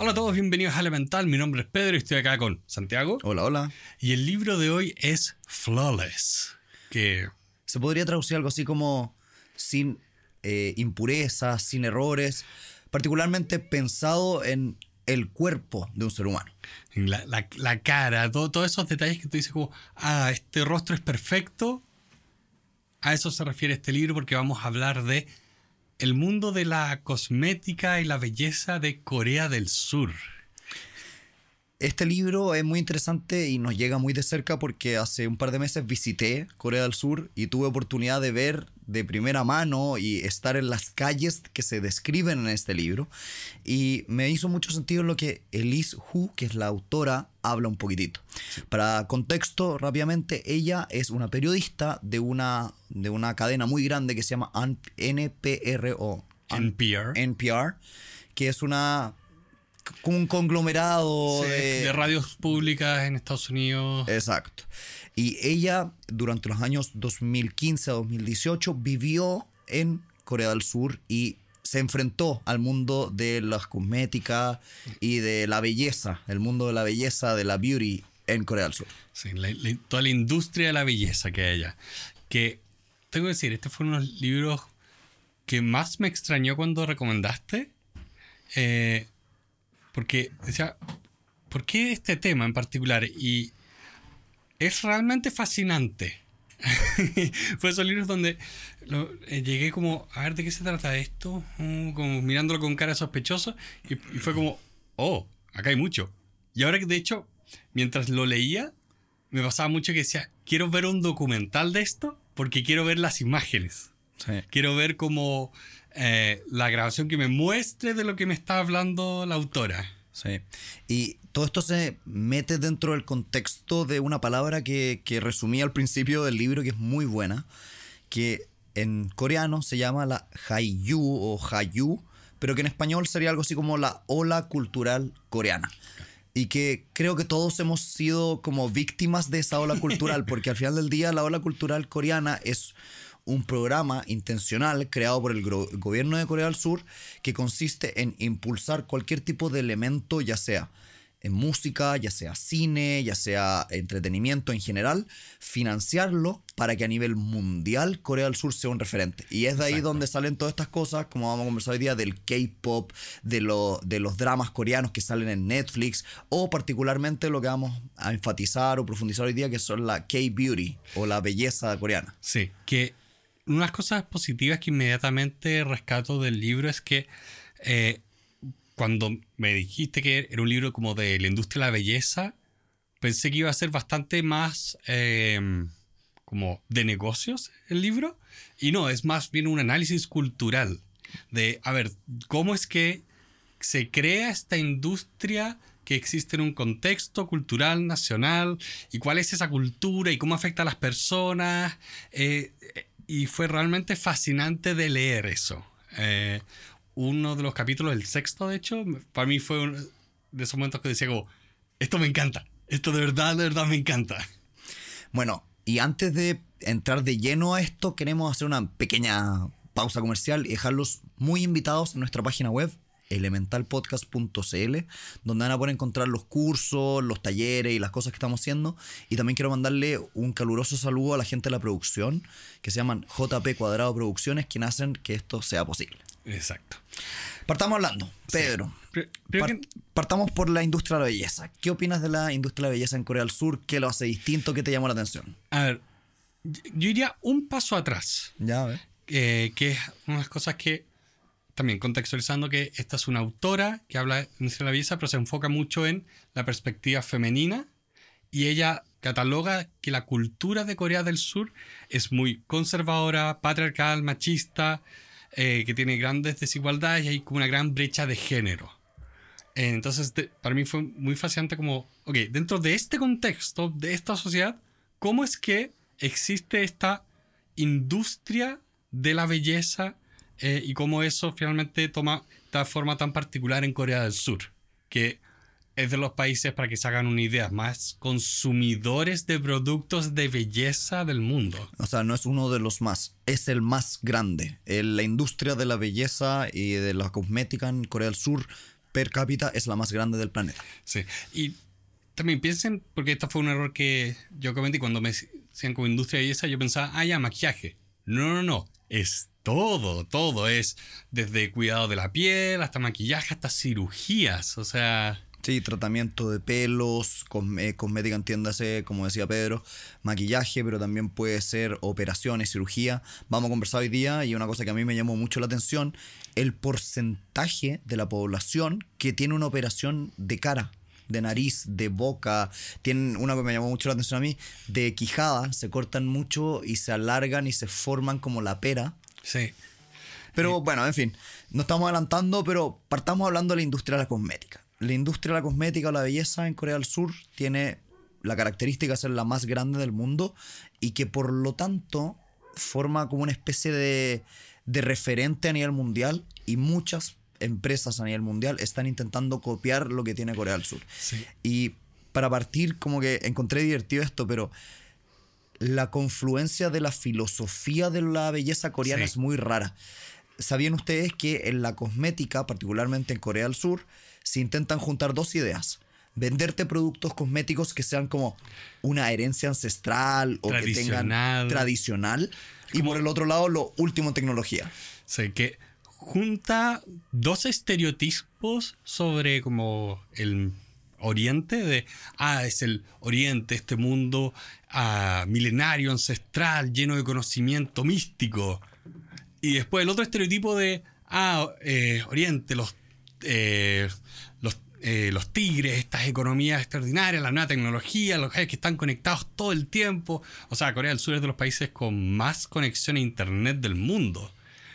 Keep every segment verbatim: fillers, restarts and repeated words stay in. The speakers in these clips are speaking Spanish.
Hola a todos, bienvenidos a Elemental. Mi nombre es Pedro y estoy acá con Santiago. Hola, hola. Y el libro de hoy es Flawless, que se podría traducir algo así como sin eh, impurezas, sin errores, particularmente pensado en el cuerpo de un ser humano. La, la, la cara, todo, todos esos detalles que tú dices como, ah, este rostro es perfecto. A eso se refiere este libro porque vamos a hablar de el mundo de la cosmética y la belleza de Corea del Sur. Este libro es muy interesante y nos llega muy de cerca porque hace un par de meses visité Corea del Sur y tuve oportunidad de ver de primera mano y estar en las calles que se describen en este libro. Y me hizo mucho sentido lo que Elise Hu, que es la autora, habla un poquitito. Sí. Para contexto, rápidamente, ella es una periodista de una, de una cadena muy grande que se llama N P R o N P R, N P R que es una... un conglomerado sí, de... de radios públicas en Estados Unidos. Exacto. Y ella, durante los años dos mil quince a dos mil dieciocho, vivió en Corea del Sur y se enfrentó al mundo de las cosméticas y de la belleza, el mundo de la belleza, de la beauty en Corea del Sur. Sí, la, la, toda la industria de la belleza que hay allá. Que, tengo que decir, este fue uno de los libros que más me extrañó cuando recomendaste. Eh... Porque decía, ¿por qué este tema en particular? Y es realmente fascinante. Fue esos libros donde lo, eh, llegué como, a ver, ¿de qué se trata esto? Uh, como mirándolo con cara sospechosa. Y, y fue como, oh, acá hay mucho. Y ahora que de hecho, mientras lo leía, me pasaba mucho que decía, quiero ver un documental de esto porque quiero ver las imágenes. Sí. Quiero ver como... Eh, la grabación que me muestre de lo que me está hablando la autora. Sí. Y todo esto se mete dentro del contexto de una palabra que, que resumí al principio del libro, que es muy buena, que en coreano se llama la Hallyu o Hallyu, pero que en español sería algo así como la ola cultural coreana. Y que creo que todos hemos sido como víctimas de esa ola cultural, porque al final del día la ola cultural coreana es un programa intencional creado por el gro- gobierno de Corea del Sur que consiste en impulsar cualquier tipo de elemento, ya sea en música, ya sea cine, ya sea entretenimiento en general, financiarlo para que a nivel mundial Corea del Sur sea un referente. Y es de ahí Exacto. donde salen todas estas cosas, como vamos a conversar hoy día, del K-pop, de, lo, de los dramas coreanos que salen en Netflix, o particularmente lo que vamos a enfatizar o profundizar hoy día, que son la K-beauty o la belleza coreana. Sí, que unas cosas positivas que inmediatamente rescato del libro es que eh, cuando me dijiste que era un libro como de la industria de la belleza, pensé que iba a ser bastante más eh, como de negocios el libro. Y no, es más bien un análisis cultural de, a ver, cómo es que se crea esta industria que existe en un contexto cultural, nacional, y cuál es esa cultura y cómo afecta a las personas. Eh, y fue realmente fascinante de leer eso. Eh, uno de los capítulos, el sexto de hecho, para mí fue uno de esos momentos que decía como, esto me encanta, esto de verdad, de verdad me encanta. Bueno, y antes de entrar de lleno a esto, queremos hacer una pequeña pausa comercial y dejarlos muy invitados en nuestra página web, elemental podcast punto c l, donde van a poder encontrar los cursos, los talleres y las cosas que estamos haciendo. Y también quiero mandarle un caluroso saludo a la gente de la producción, que se llaman J P Cuadrado Producciones, quienes hacen que esto sea posible. Exacto. Partamos hablando, Pedro. Sí. Pero, Par- partamos por la industria de la belleza. ¿Qué opinas de la industria de la belleza en Corea del Sur? ¿Qué lo hace distinto? ¿Qué te llamó la atención? A ver, yo iría un paso atrás. Ya, a ver. Eh, que es una de las cosas que también contextualizando que esta es una autora que habla de la belleza, pero se enfoca mucho en la perspectiva femenina y ella cataloga que la cultura de Corea del Sur es muy conservadora, patriarcal, machista, eh, que tiene grandes desigualdades y hay como una gran brecha de género. Eh, entonces, de, para mí fue muy fascinante como, ok, dentro de este contexto, de esta sociedad, ¿cómo es que existe esta industria de la belleza? Eh, y cómo eso finalmente toma esta forma tan particular en Corea del Sur, que es de los países, para que se hagan una idea, más consumidores de productos de belleza del mundo. O sea, no es uno de los más, es el más grande. La industria de la belleza y de la cosmética en Corea del Sur per cápita es la más grande del planeta. Sí. Y también piensen, porque esto fue un error que yo cometí cuando me decían como industria de belleza, yo pensaba, ah, ya, maquillaje. No, no, no. Es todo, todo. Es desde cuidado de la piel hasta maquillaje, hasta cirugías. O sea... Sí, tratamiento de pelos, cosme- cosmética, entiéndase, como decía Pedro, maquillaje, pero también puede ser operaciones, cirugía. Vamos a conversar hoy día, y una cosa que a mí me llamó mucho la atención, el porcentaje de la población que tiene una operación de cara, de nariz, de boca. Tienen una que me llamó mucho la atención a mí, de quijada, se cortan mucho y se alargan y se forman como la pera. Sí. Pero bueno, en fin, no estamos adelantando, pero partamos hablando de la industria de la cosmética. La industria de la cosmética o la belleza en Corea del Sur tiene la característica de ser la más grande del mundo, y que por lo tanto forma como una especie de, de referente a nivel mundial, y muchas empresas a nivel mundial están intentando copiar lo que tiene Corea del Sur. Sí. Y para partir, como que encontré divertido esto, pero la confluencia de la filosofía de la belleza coreana Sí. es muy rara. ¿Sabían ustedes que en la cosmética, particularmente en Corea del Sur, se intentan juntar dos ideas? Venderte productos cosméticos que sean como una herencia ancestral o que tengan Tradicional. tradicional, y por el otro lado lo último en tecnología. Sí, que junta dos estereotipos sobre como el Oriente, de, ah, es el Oriente, este mundo ah, milenario, ancestral, lleno de conocimiento místico. Y después el otro estereotipo de, ah, eh, Oriente, los, eh, los, eh, los tigres, estas economías extraordinarias, la nueva tecnología, los que están conectados todo el tiempo. O sea, Corea del Sur es de los países con más conexión a internet del mundo.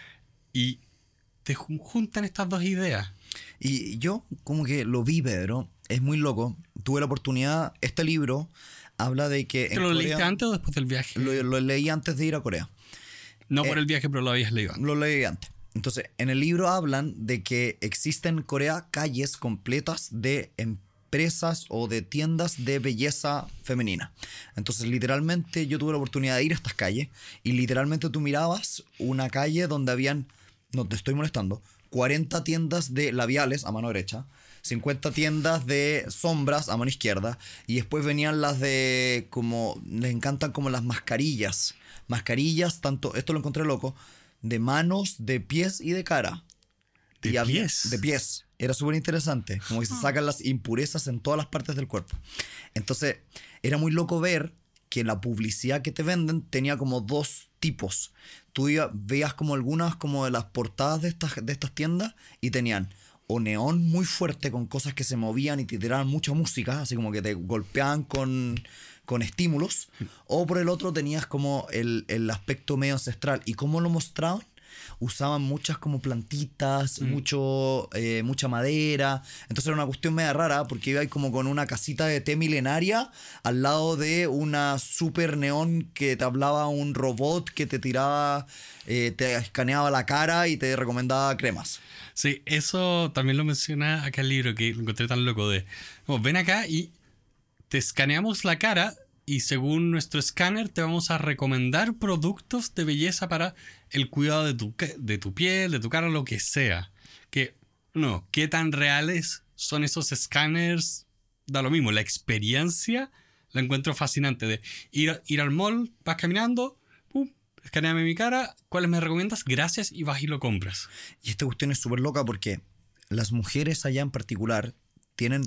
Y te jun- juntan estas dos ideas. Y yo como que lo vi, Pedro, es muy loco. Tuve la oportunidad, este libro habla de que... ¿Te en lo Corea- leíste antes o después del viaje? Lo, lo leí antes de ir a Corea. No por eh, el viaje, pero lo habías leído antes. Lo leí antes. Entonces, en el libro hablan de que existen en Corea calles completas de empresas o de tiendas de belleza femenina. Entonces, literalmente yo tuve la oportunidad de ir a estas calles, y literalmente tú mirabas una calle donde habían, no te estoy molestando, cuarenta tiendas de labiales a mano derecha, cincuenta tiendas de sombras a mano izquierda, y después venían las de, como les encantan como las mascarillas. Mascarillas, tanto, esto lo encontré loco, de manos, de pies y de cara. ¿De Y había- pies? de pies. Era súper interesante. Como que se sacan las impurezas en todas las partes del cuerpo. Entonces, era muy loco ver que la publicidad que te venden tenía como dos tipos. Tú iba- veías como algunas como de las portadas de estas, de estas tiendas, y tenían o neón muy fuerte con cosas que se movían y te tiraban mucha música, así como que te golpeaban con, con estímulos, o por el otro tenías como el, el aspecto medio ancestral. ¿Y cómo lo mostraban? Usaban muchas como plantitas, Mm. mucho, eh, mucha madera. Entonces era una cuestión media rara, porque iba ahí como con una casita de té milenaria al lado de una super neón que te hablaba un robot que te tiraba, eh, te escaneaba la cara y te recomendaba cremas. Sí, eso también lo menciona acá el libro, que lo encontré tan loco de, oh, ven acá y te escaneamos la cara, y según nuestro escáner te vamos a recomendar productos de belleza para el cuidado de tu, ca- de tu piel, de tu cara, lo que sea. Que, no, ¿qué tan reales son esos escáneres? Da lo mismo, la experiencia la encuentro fascinante, de ir, a- ir al mall, vas caminando, pum, escaneame mi cara, ¿cuáles me recomiendas? Gracias, y vas y lo compras. Y esta cuestión es súper loca porque las mujeres allá en particular tienen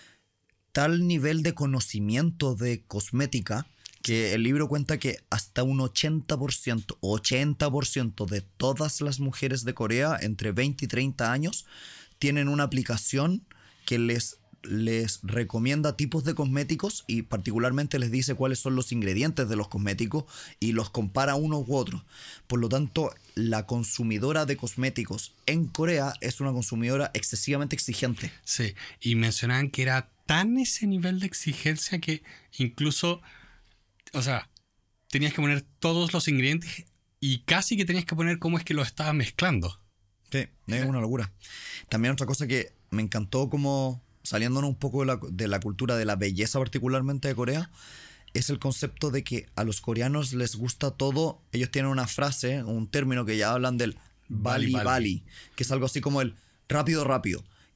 tal nivel de conocimiento de cosmética que el libro cuenta que hasta un ochenta por ciento, ochenta por ciento de todas las mujeres de Corea entre veinte y treinta años tienen una aplicación que les, les recomienda tipos de cosméticos, y particularmente les dice cuáles son los ingredientes de los cosméticos y los compara unos u otros. Por lo tanto, la consumidora de cosméticos en Corea es una consumidora excesivamente exigente. Sí, y mencionaban que era tan ese nivel de exigencia que incluso, o sea, tenías que poner todos los ingredientes y casi que tenías que poner cómo es que lo estabas mezclando. Sí, es una locura. También otra cosa que me encantó, como saliéndonos un poco de la, de la cultura de la belleza particularmente de Corea, es el concepto de que a los coreanos les gusta todo. Ellos tienen una frase, un término que ya hablan del Bali Bali, Bali, Bali. que es algo así como el rápido rápido.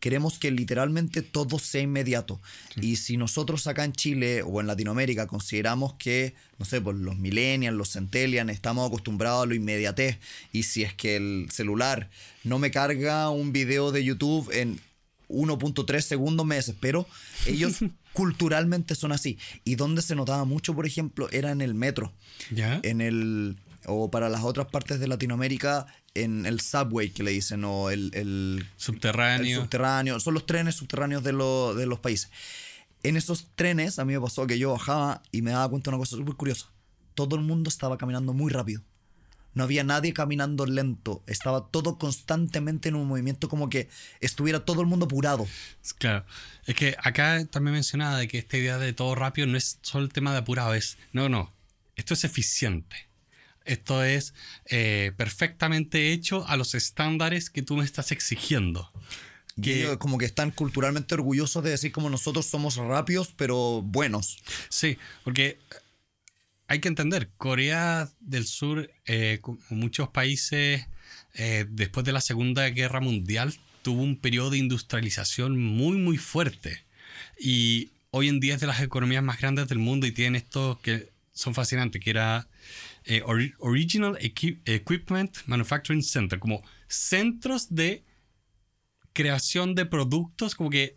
queremos que literalmente todo sea inmediato. Sí. Y si nosotros acá en Chile o en Latinoamérica consideramos que, no sé, pues los millennials, los centennials, estamos acostumbrados a lo inmediatez, y si es que el celular no me carga un video de YouTube en uno punto tres segundos, me desespero. Ellos culturalmente son así. Y donde se notaba mucho, por ejemplo, era en el metro. ¿Ya? En el... O para las otras partes de Latinoamérica, en el subway que le dicen, o el, el subterráneo. El subterráneo. Son los trenes subterráneos de, lo, de los países. En esos trenes, a mí me pasó que yo bajaba y me daba cuenta de una cosa súper curiosa. Todo el mundo estaba caminando muy rápido. No había nadie caminando lento. Estaba todo constantemente en un movimiento, como que estuviera todo el mundo apurado. Claro. Es que acá también mencionaba de que esta idea de todo rápido no es solo el tema de apurado. Es, no, no. Esto es eficiente. Esto es eh, perfectamente hecho a los estándares que tú me estás exigiendo. Que ellos como que están culturalmente orgullosos de decir como nosotros somos rápidos pero buenos. Sí, porque hay que entender, Corea del Sur, eh, como muchos países, eh, después de la Segunda Guerra Mundial, tuvo un periodo de industrialización muy, muy fuerte. Y hoy en día es de las economías más grandes del mundo y tienen estos que son fascinantes, que era... Eh, Or- Original Equi- Equipment Manufacturing Center, como centros de creación de productos, como que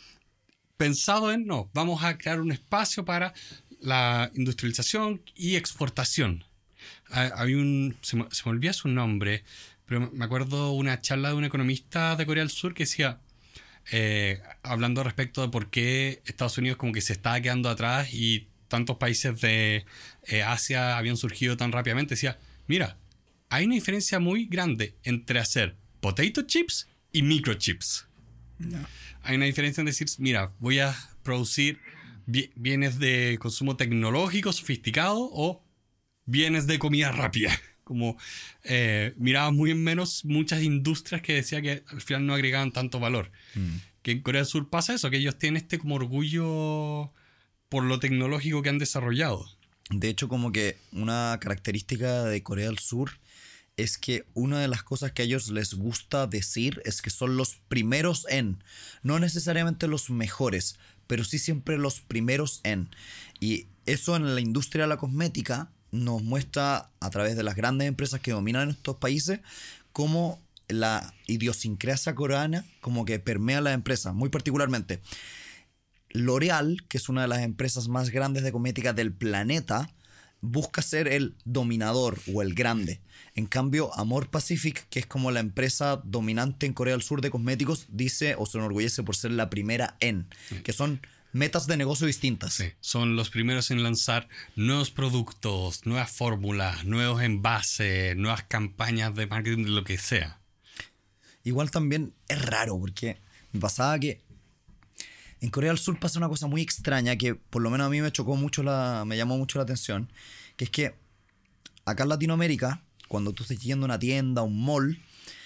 pensado en, no, vamos a crear un espacio para la industrialización y exportación. Ah, había un, se me, se me olvida su nombre, pero me acuerdo una charla de un economista de Corea del Sur que decía, eh, hablando respecto de por qué Estados Unidos como que se estaba quedando atrás y tantos países de eh, Asia habían surgido tan rápidamente, decía, mira, hay una diferencia muy grande entre hacer potato chips y microchips. No. Hay una diferencia en decir, mira, voy a producir bi- bienes de consumo tecnológico sofisticado o bienes de comida rápida. Como eh, miraba muy en menos muchas industrias que decía que al final no agregaban tanto valor. Mm. Que en Corea del Sur pasa eso, que ellos tienen este como orgullo por lo tecnológico que han desarrollado. De hecho, como que una característica de Corea del Sur es que una de las cosas que a ellos les gusta decir es que son los primeros en, no necesariamente los mejores, pero sí siempre los primeros en. Y eso en la industria de la cosmética nos muestra a través de las grandes empresas que dominan estos países cómo la idiosincrasia coreana como que permea las empresas, muy particularmente. L'Oréal, que es una de las empresas más grandes de cosmética del planeta, busca ser el dominador o el grande. En cambio, Amor Pacific, que es como la empresa dominante en Corea del Sur de cosméticos, dice o se enorgullece por ser la primera en, sí. que son metas de negocio distintas. Sí, son los primeros en lanzar nuevos productos, nuevas fórmulas, nuevos envases, nuevas campañas de marketing, de lo que sea. Igual también es raro, porque me pasaba que en Corea del Sur pasa una cosa muy extraña que por lo menos a mí me chocó mucho, la, me llamó mucho la atención, que es que acá en Latinoamérica, cuando tú estás yendo a una tienda, a un mall,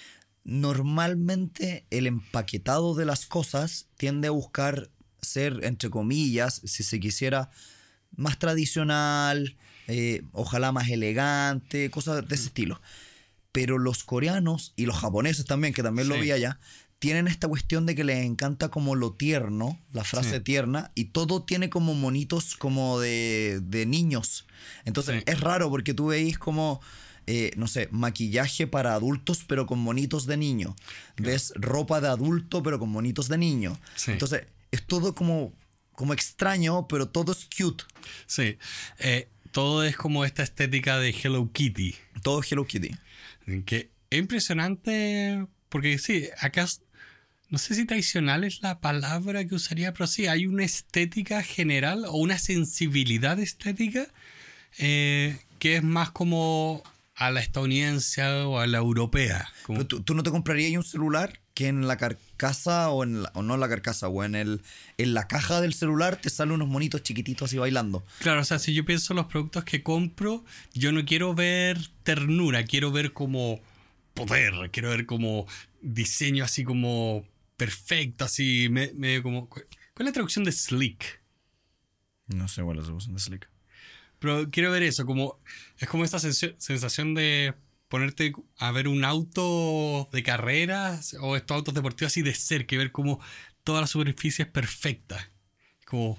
normalmente el empaquetado de las cosas tiende a buscar ser, entre comillas, si se quisiera, más tradicional, eh, ojalá más elegante, cosas de ese estilo. Pero los coreanos y los japoneses también, que también sí. lo vi allá, tienen esta cuestión de que les encanta como lo tierno, la frase sí. tierna, y todo tiene como monitos como de, de niños. Entonces sí. es raro porque tú veis como, eh, no sé, maquillaje para adultos pero con monitos de niño. Sí. Ves ropa de adulto pero con monitos de niño. Sí. Entonces es todo como, como extraño, pero todo es cute. Sí, eh, todo es como esta estética de Hello Kitty. Todo es Hello Kitty. Que es impresionante porque sí, acá... No sé si tradicional es la palabra que usaría, pero sí, hay una estética general o una sensibilidad estética eh, que es más como a la estadounidense o a la europea. Como... Pero ¿tú, tú no te comprarías un celular que en la carcasa o, en la, o no en la carcasa o en, el, en la caja del celular te salen unos monitos chiquititos así bailando? Claro, o sea, si yo pienso en los productos que compro, yo no quiero ver ternura, quiero ver como poder, quiero ver como diseño así como... perfecto, así, medio me, como... ¿Cuál es la traducción de sleek? No sé cuál es la traducción de sleek. Pero quiero ver eso, como... Es como esta sens- sensación de ponerte a ver un auto de carreras o estos autos deportivos así de cerca y ver cómo toda la superficie es perfecta. Como,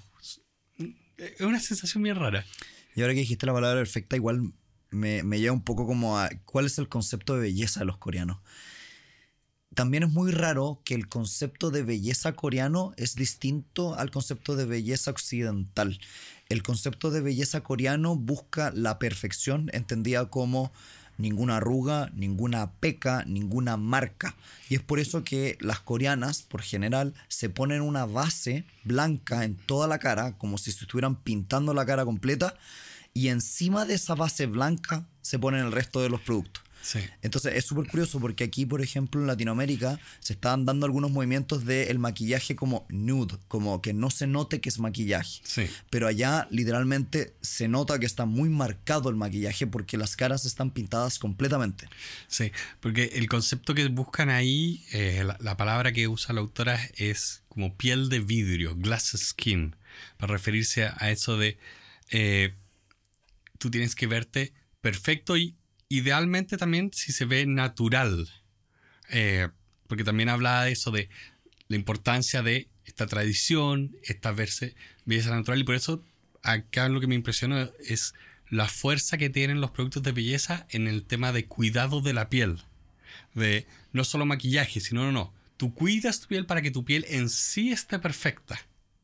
es una sensación bien rara. Y ahora que dijiste la palabra perfecta, igual me, me lleva un poco como a cuál es el concepto de belleza de los coreanos. También es muy raro que el concepto de belleza coreano es distinto al concepto de belleza occidental. El concepto de belleza coreano busca la perfección, entendida como ninguna arruga, ninguna peca, ninguna marca. Y es por eso que las coreanas, por general, se ponen una base blanca en toda la cara, como si se estuvieran pintando la cara completa, y encima de esa base blanca se ponen el resto de los productos. Sí. Entonces es súper curioso porque aquí, por ejemplo, en Latinoamérica se están dando algunos movimientos del maquillaje como nude, como que no se note que es maquillaje. Sí. Pero allá literalmente se nota que está muy marcado el maquillaje porque las caras están pintadas completamente. Sí, porque el concepto que buscan ahí, eh, la, la palabra que usa la autora es como piel de vidrio, glass skin, para referirse a, a eso de eh, tú tienes que verte perfecto y idealmente también si se ve natural, eh, porque también hablaba de eso, de la importancia de esta tradición, esta verse, belleza natural, y por eso acá lo que me impresiona es la fuerza que tienen los productos de belleza en el tema de cuidado de la piel, de no solo maquillaje, sino no, no, tú cuidas tu piel para que tu piel en sí esté perfecta.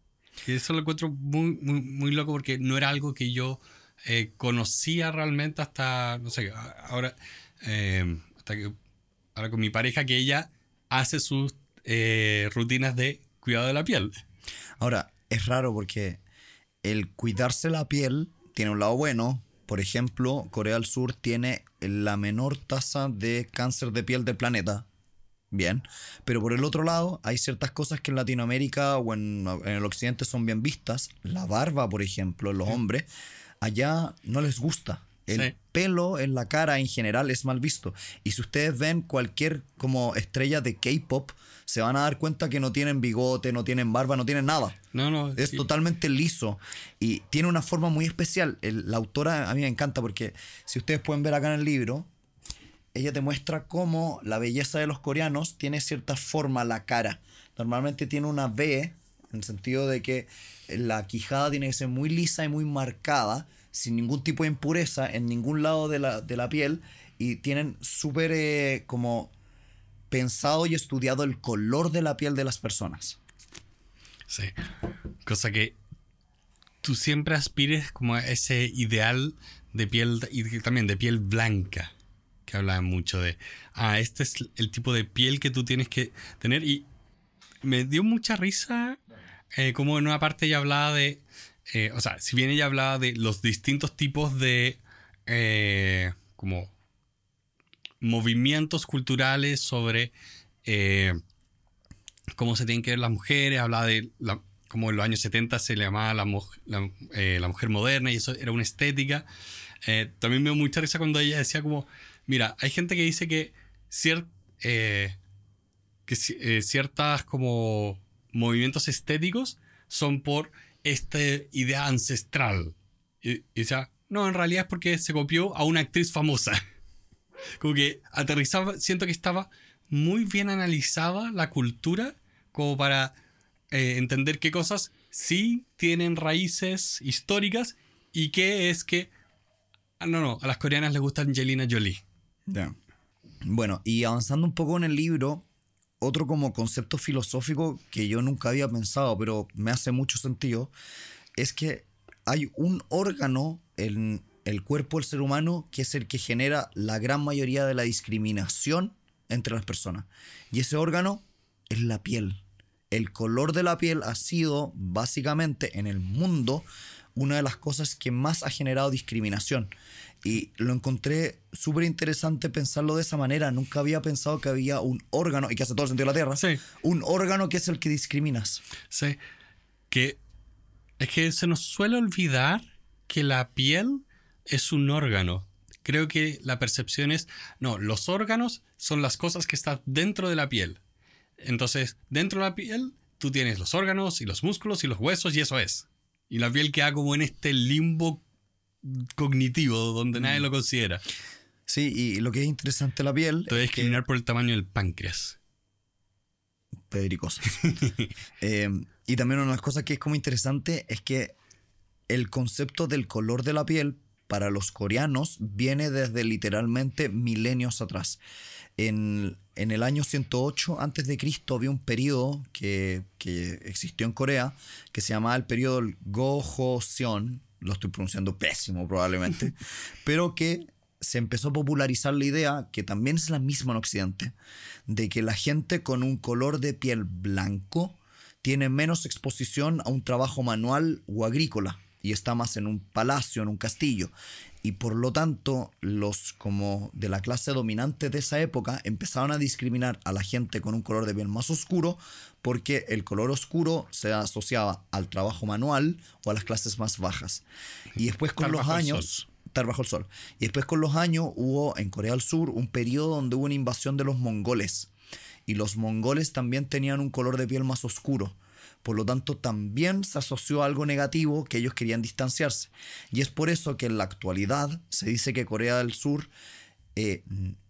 Y eso lo encuentro muy, muy, muy loco porque no era algo que yo Eh, conocía realmente hasta, no sé, ahora, eh, hasta que, ahora con mi pareja, que ella hace sus eh, rutinas de cuidado de la piel. Ahora, es raro porque el cuidarse la piel tiene un lado bueno. Por ejemplo, Corea del Sur tiene la menor tasa de cáncer de piel del planeta. Bien, pero por el otro lado hay ciertas cosas que en Latinoamérica o en, en el occidente son bien vistas. La barba, por ejemplo, en los hombres, allá no les gusta. El Sí. pelo en la cara en general es mal visto. Y si ustedes ven cualquier como estrella de K-pop, se van a dar cuenta que no tienen bigote, no tienen barba, no tienen nada. No, no. Es sí. totalmente liso y tiene una forma muy especial. El- la autora a mí me encanta porque si ustedes pueden ver acá en el libro, ella te muestra cómo la belleza de los coreanos tiene cierta forma la cara. Normalmente tiene una V, en el sentido de que la quijada tiene que ser muy lisa y muy marcada, sin ningún tipo de impureza en ningún lado de la, de la piel, y tienen súper eh, como pensado y estudiado el color de la piel de las personas. Sí. Cosa que tú siempre aspires como a ese ideal de piel, y también de piel blanca, que hablaban mucho de, ah, este es el tipo de piel que tú tienes que tener. Y me dio mucha risa eh, como en una parte ella hablaba de, eh, o sea, si bien ella hablaba de los distintos tipos de eh, como movimientos culturales sobre eh, cómo se tienen que ver las mujeres, hablaba de la, como en los años setenta se le llamaba la, la, eh, la mujer moderna y eso era una estética. Eh, también me dio mucha risa cuando ella decía como, mira, hay gente que dice que, cier, eh, que eh, ciertas como movimientos estéticos son por esta idea ancestral. Y, y decía, no, en realidad es porque se copió a una actriz famosa. Como que aterrizaba, siento que estaba muy bien analizada la cultura como para eh, entender qué cosas sí tienen raíces históricas y qué es que, ah, no, no, a las coreanas les gusta Angelina Jolie. Yeah. Bueno, y avanzando un poco en el libro, otro como concepto filosófico que yo nunca había pensado, pero me hace mucho sentido, es que hay un órgano en el cuerpo del ser humano que es el que genera la gran mayoría de la discriminación entre las personas. Y ese órgano es la piel. El color de la piel ha sido básicamente en el mundo una de las cosas que más ha generado discriminación. Y lo encontré súper interesante pensarlo de esa manera. Nunca había pensado que había un órgano, y que hace todo el sentido de la Tierra, Sí. un órgano que es el que discriminas. Sí, que es que se nos suele olvidar que la piel es un órgano. Creo que la percepción es, no, los órganos son las cosas que están dentro de la piel. Entonces, dentro de la piel, tú tienes los órganos y los músculos y los huesos y eso es. Y la piel queda como en este limbo cognitivo donde mm. nadie lo considera. Sí, y lo que es interesante de la piel... Te voy a es que- discriminar por el tamaño del páncreas. Pedricosas. Eh, y también una de las cosas que es como interesante es que el concepto del color de la piel para los coreanos viene desde literalmente milenios atrás. En, en el año ciento ocho antes de Cristo había un periodo que, que existió en Corea que se llamaba el periodo Gojoseon, lo estoy pronunciando pésimo probablemente, pero que se empezó a popularizar la idea, que también es la misma en Occidente, de que la gente con un color de piel blanco tiene menos exposición a un trabajo manual o agrícola y está más en un palacio, en un castillo. Y por lo tanto, los como de la clase dominante de esa época empezaron a discriminar a la gente con un color de piel más oscuro porque el color oscuro se asociaba al trabajo manual o a las clases más bajas. Y después con Estar los bajo el años... sol. Estar bajo el sol. Y después con los años hubo en Corea del Sur un periodo donde hubo una invasión de los mongoles. Y los mongoles también tenían un color de piel más oscuro. Por lo tanto, también se asoció a algo negativo que ellos querían distanciarse. Y es por eso que en la actualidad se dice que Corea del Sur eh,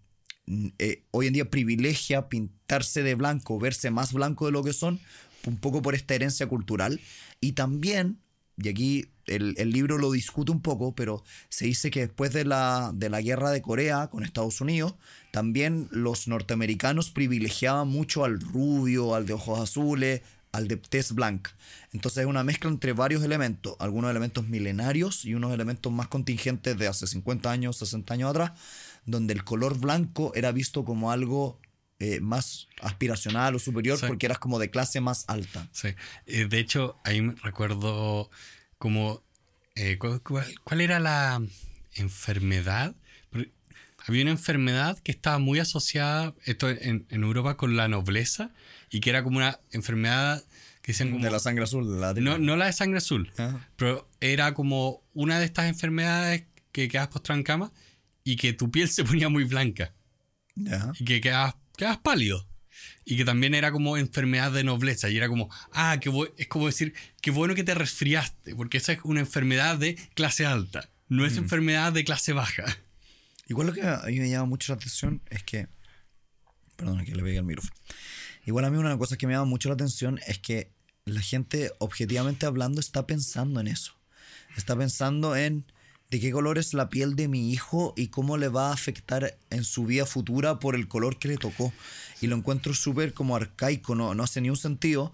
eh, hoy en día privilegia pintarse de blanco, verse más blanco de lo que son, un poco por esta herencia cultural. Y también, y aquí el, el libro lo discute un poco, pero se dice que después de la, de la guerra de Corea con Estados Unidos, también los norteamericanos privilegiaban mucho al rubio, al de ojos azules, al de tez blanca. Entonces es una mezcla entre varios elementos, algunos elementos milenarios y unos elementos más contingentes de hace cincuenta años, sesenta años atrás, donde el color blanco era visto como algo eh, más aspiracional o superior, Sí. porque eras como de clase más alta. Sí. Eh, de hecho, ahí me recuerdo como... eh, ¿cuál, cuál- cuál era la enfermedad? Porque había una enfermedad que estaba muy asociada, esto en, en Europa, con la nobleza, y que era como una enfermedad que decían como... De la sangre azul. de La No, no la de sangre azul, Ajá. pero era como una de estas enfermedades que quedas postrado en cama y que tu piel se ponía muy blanca Ya. y que quedas, quedas pálido. Y que también era como enfermedad de nobleza. Y era como, ah, qué bu- es como decir, qué bueno que te resfriaste, porque esa es una enfermedad de clase alta, no es enfermedad de clase baja. Igual lo que a mí me llama mucho la atención es que... Perdona que le pegué al micrófono. Igual a mí una de las cosas que me llama mucho la atención es que la gente, objetivamente hablando, está pensando en eso. Está pensando en de qué color es la piel de mi hijo y cómo le va a afectar en su vida futura por el color que le tocó. Y lo encuentro súper como arcaico, no, no hace ni un sentido.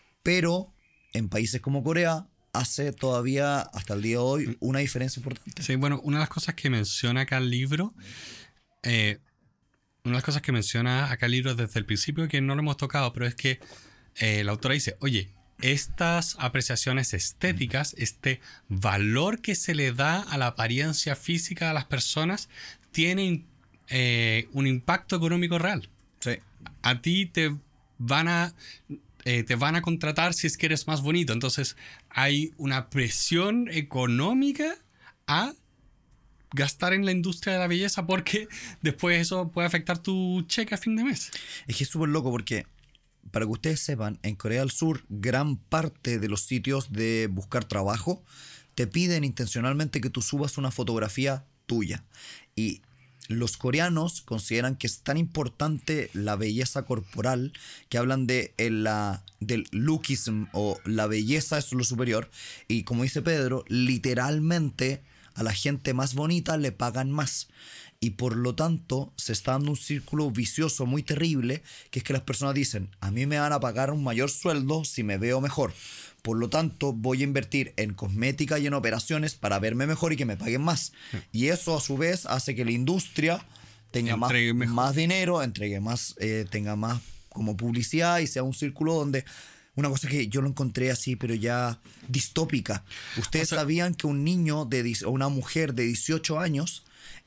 Pero en países como Corea hace todavía, hasta el día de hoy, una diferencia importante. Sí, bueno, una de las cosas que menciona acá el libro, eh, una de las cosas que menciona acá el libro desde el principio, que no lo hemos tocado, pero es que eh, la autora dice, oye, estas apreciaciones estéticas, este valor que se le da a la apariencia física de las personas, tiene eh, un impacto económico real. Sí. A ti te van a eh, te van a contratar si es que eres más bonito. Entonces hay una presión económica a gastar en la industria de la belleza porque después eso puede afectar tu cheque a fin de mes. Es que es súper loco porque, para que ustedes sepan, en Corea del Sur, gran parte de los sitios de buscar trabajo te piden intencionalmente que tú subas una fotografía tuya. Y los coreanos consideran que es tan importante la belleza corporal que hablan de el, la, del lookism o la belleza es lo superior. Y como dice Pedro, literalmente a la gente más bonita le pagan más. Y por lo tanto se está dando un círculo vicioso muy terrible, que es que las personas dicen, a mí me van a pagar un mayor sueldo si me veo mejor. Por lo tanto, voy a invertir en cosmética y en operaciones para verme mejor y que me paguen más. Y eso a su vez hace que la industria tenga más, Entregue mejor. más dinero, entregue más, eh, tenga más como publicidad y sea un círculo donde... Una cosa que yo lo encontré así, pero ya distópica. Ustedes O sea- sabían que un niño de, diez- o una mujer de dieciocho años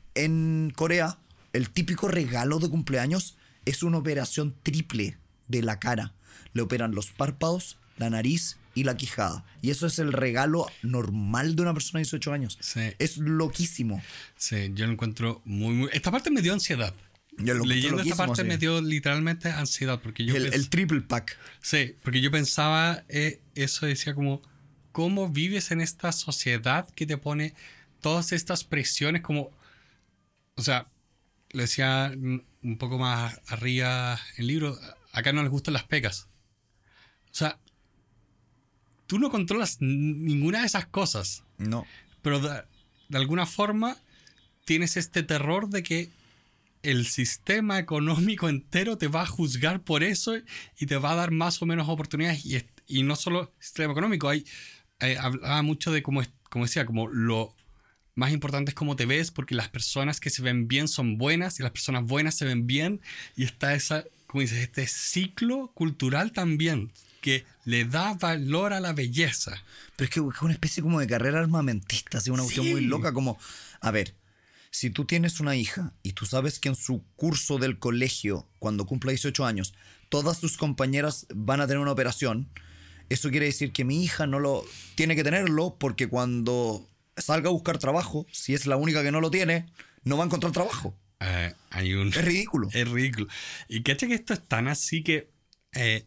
en Corea, el típico regalo de cumpleaños es una operación triple de la cara. Le operan los párpados, la nariz y la quijada. Y eso es el regalo normal de una persona de dieciocho años. Sí. Es loquísimo. Sí, yo lo encuentro muy, muy... Esta parte me dio ansiedad. Yo lo encuentro Leyendo esta loquísimo, parte sí. me dio literalmente ansiedad porque yo El, pens- el triple pack. Sí, porque yo pensaba eh, eso, decía como, ¿cómo vives en esta sociedad que te pone todas estas presiones como, o sea, lo decía un poco más arriba en el libro, acá no les gustan las pecas. O sea, tú no controlas ninguna de esas cosas. No. Pero de, de alguna forma tienes este terror de que el sistema económico entero te va a juzgar por eso y te va a dar más o menos oportunidades. Y, y no solo sistema económico, hay, eh, hablaba mucho de, como, como decía, como lo más importante es cómo te ves, porque las personas que se ven bien son buenas y las personas buenas se ven bien. Y está esa, como dices, este ciclo cultural también que le da valor a la belleza. Pero es que es una especie como de carrera armamentista, así, una cuestión Sí. muy loca, como, a ver, si tú tienes una hija y tú sabes que en su curso del colegio, cuando cumpla dieciocho años, todas sus compañeras van a tener una operación, eso quiere decir que mi hija no lo tiene que tenerlo porque cuando salga a buscar trabajo, si es la única que no lo tiene, no va a encontrar trabajo. Eh, hay un... Es ridículo. Es ridículo. Y cacha que esto es tan así que... Eh,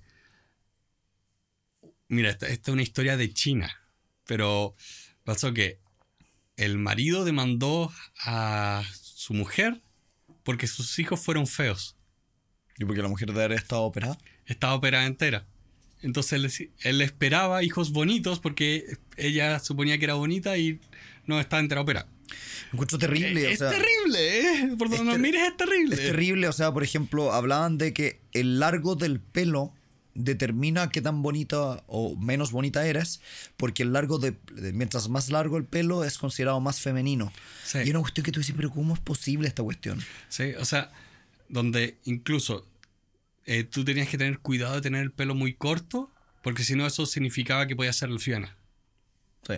mira, esta, esta es una historia de China, pero pasó que el marido demandó a su mujer porque sus hijos fueron feos. ¿Y porque la mujer de haber estado operada? Estaba operada entera. Entonces él, él esperaba hijos bonitos porque ella suponía que era bonita y no estaba entera operada. Encuentro terrible. Es, o sea, es terrible, ¿eh? Por donde nos mires es terrible. Es terrible, o sea, por ejemplo, hablaban de que el largo del pelo determina qué tan bonita o menos bonita eres, porque el largo de, de mientras más largo el pelo es considerado más femenino. Sí. Y una cuestión que tú dices, pero ¿cómo es posible esta cuestión? Sí, o sea, donde incluso eh, tú tenías que tener cuidado de tener el pelo muy corto, porque si no eso significaba que podías ser lesbiana. Sí.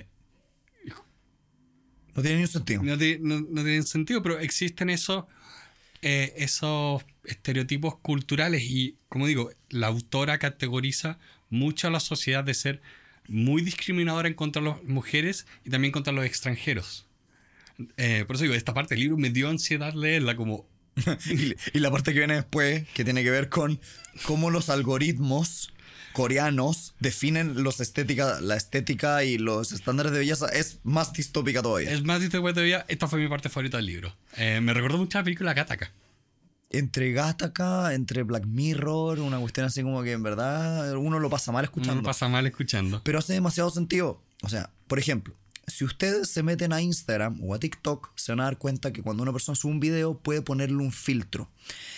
No tiene ningún sentido. No, te, no, no tiene sentido, pero existen esos, eh, esos estereotipos culturales y, como digo, la autora categoriza mucho a la sociedad de ser muy discriminadora en contra de las mujeres y también contra los extranjeros. Eh, por eso digo, esta parte del libro me dio ansiedad leerla, como... y, y la parte que viene después, que tiene que ver con cómo los algoritmos coreanos definen los estética, la estética y los estándares de belleza, es más distópica todavía. Es más distópica todavía. Esta fue mi parte favorita del libro. Eh, me recordó mucho a la película Gattaca. Entre Gattaca, entre Black Mirror, una cuestión así como que en verdad uno lo pasa mal escuchando. Uno pasa mal escuchando. Pero hace demasiado sentido. O sea, por ejemplo, si ustedes se meten a Instagram o a TikTok, se van a dar cuenta que cuando una persona sube un video puede ponerle un filtro.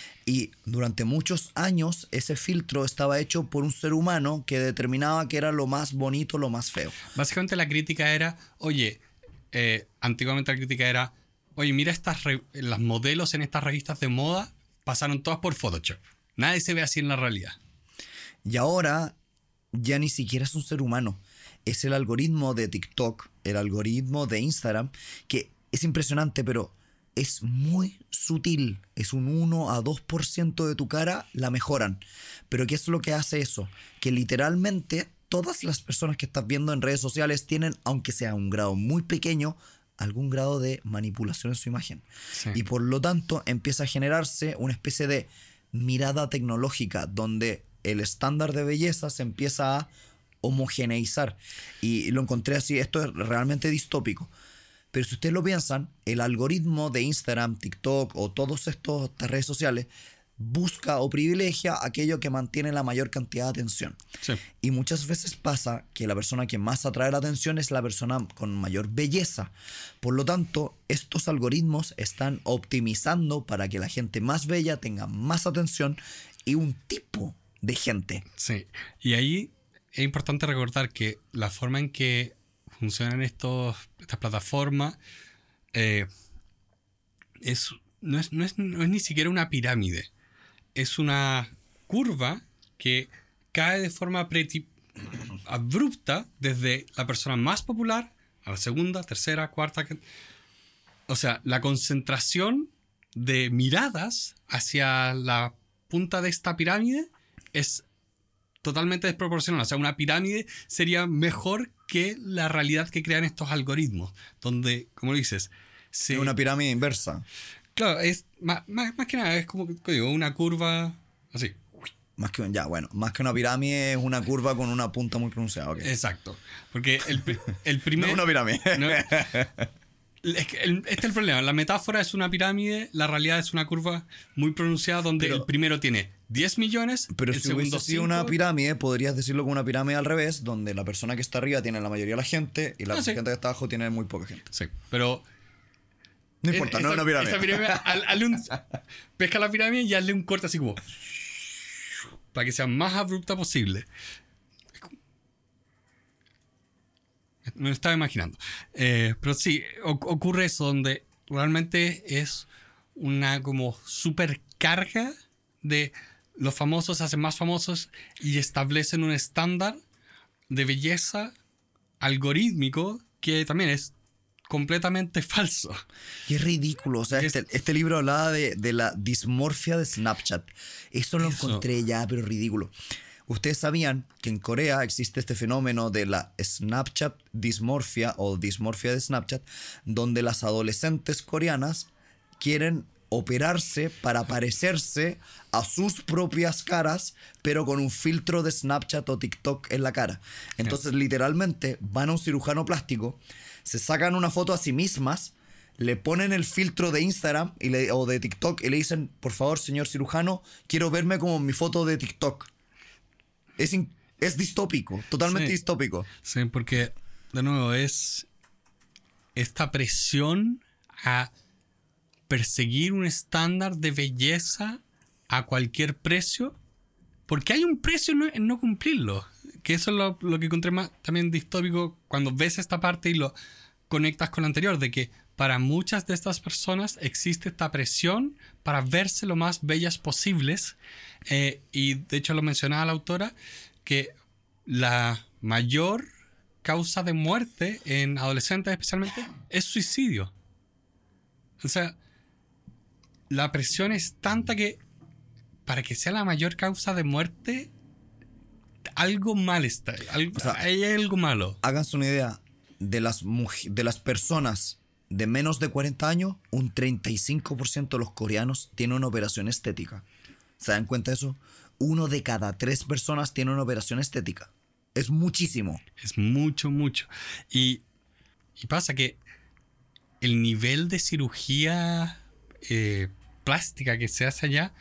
Y durante muchos años ese filtro estaba hecho por un ser humano que determinaba qué era lo más bonito, lo más feo. Básicamente la crítica era, oye, eh, antiguamente la crítica era, oye, mira estas re- las modelos en estas revistas de moda pasaron todas por Photoshop. Nadie se ve así en la realidad. Y ahora ya ni siquiera es un ser humano. Es el algoritmo de TikTok, el algoritmo de Instagram, que es impresionante, pero es muy sutil. Es un uno a dos por ciento de tu cara la mejoran. Pero ¿qué es lo que hace eso? Que literalmente todas las personas que estás viendo en redes sociales tienen, aunque sea un grado muy pequeño, algún grado de manipulación en su imagen. Sí. Y por lo tanto empieza a generarse una especie de mirada tecnológica donde el estándar de belleza se empieza a homogeneizar. Y lo encontré así, esto es realmente distópico. Pero si ustedes lo piensan, el algoritmo de Instagram, TikTok o todas estas redes sociales busca o privilegia aquello que mantiene la mayor cantidad de atención. Sí. Y muchas veces pasa que la persona que más atrae la atención es la persona con mayor belleza. Por lo tanto, estos algoritmos están optimizando para que la gente más bella tenga más atención y un tipo de gente. Sí. Y ahí es importante recordar que la forma en que funcionan estos, estas plataformas eh, es, no, es, no, es, no es ni siquiera una pirámide. Es una curva que cae de forma preti- abrupta desde la persona más popular a la segunda, tercera, cuarta. O sea, la concentración de miradas hacia la punta de esta pirámide es totalmente desproporcional. O sea, una pirámide sería mejor que la realidad que crean estos algoritmos, donde, como dices, se... Es una pirámide inversa. Claro, es más, más, más que nada, es como que digo, una curva así. Más que, ya, bueno, más que una pirámide es una curva con una punta muy pronunciada. Okay. Exacto. Porque el, el primer... No una pirámide. No, Es que el- este es el problema. La metáfora es una pirámide, la realidad es una curva muy pronunciada donde Pero- el primero tiene diez millones, Pero el si segundo hubiese sido cinco. una pirámide, podrías decirlo como una pirámide al revés, donde la persona que está arriba tiene la mayoría de la gente y la Ah, sí. gente que está abajo tiene muy poca gente. Sí, pero No importa, no es una pirámide. esa pirámide, haz- hazle un- pesca la pirámide y hazle un corte así como para que sea más abrupta posible. Me lo estaba imaginando. Eh, pero sí, o- ocurre eso donde realmente es una como supercarga de los famosos se hacen más famosos y establecen un estándar de belleza algorítmico que también es completamente falso. Y es ridículo. O sea, Es- este, este libro hablaba de, de la dismorfia de Snapchat. Eso lo Eso. encontré ya, pero ridículo. Ustedes sabían que en Corea existe este fenómeno de la Snapchat dismorfia o dismorfia de Snapchat, donde las adolescentes coreanas quieren operarse para parecerse a sus propias caras, pero con un filtro de Snapchat o TikTok en la cara. Entonces, literalmente, van a un cirujano plástico, se sacan una foto a sí mismas, le ponen el filtro de Instagram y le- o de TikTok y le dicen, por favor, señor cirujano, quiero verme como en mi foto de TikTok. Es, in- es distópico, totalmente Sí. distópico. Sí, porque de nuevo es esta presión a perseguir un estándar de belleza a cualquier precio, porque hay un precio en no, en no cumplirlo. Que eso es lo, lo que encontré más también distópico cuando ves esta parte y lo conectas con lo anterior, de que para muchas de estas personas existe esta presión para verse lo más bellas posibles. Eh, y de hecho lo mencionaba la autora, que la mayor causa de muerte en adolescentes especialmente es suicidio. O sea, la presión es tanta que para que sea la mayor causa de muerte, algo mal está. Algo, O sea, hay algo malo. Háganse una idea, de las, muj- de las personas de menos de cuarenta años, un treinta y cinco por ciento de los coreanos tiene una operación estética. ¿Se dan cuenta de eso? Uno de cada tres personas tiene una operación estética. Es muchísimo. Es mucho, mucho. Y, y pasa que el nivel de cirugía eh, plástica que se hace allá